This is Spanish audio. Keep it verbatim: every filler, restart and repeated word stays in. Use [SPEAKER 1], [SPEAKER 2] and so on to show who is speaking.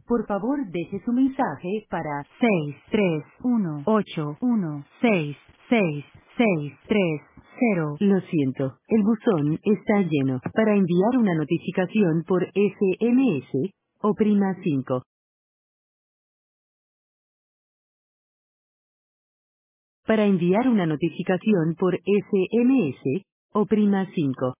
[SPEAKER 1] Por favor, deje su mensaje para seis tres uno ocho uno seis seis seis tres cero. Lo siento, el buzón está lleno. Para enviar una notificación por S M S, oprima cinco. Para enviar una notificación por S M S, oprima cinco.